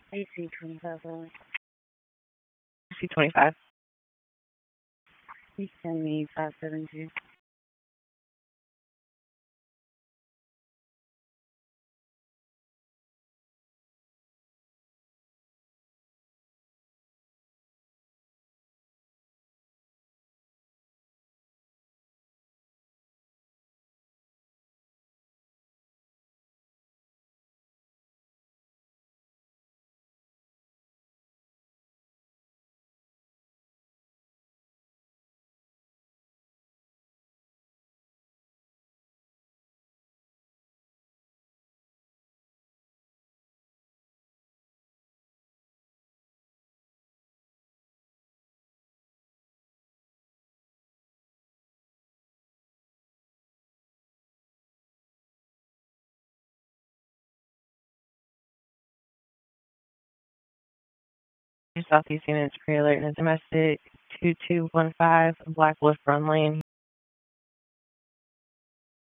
AC 25 hours. C25. Please send me 572. Southeast Units pre-alert and domestic 2215 Black Wolf Run Lane.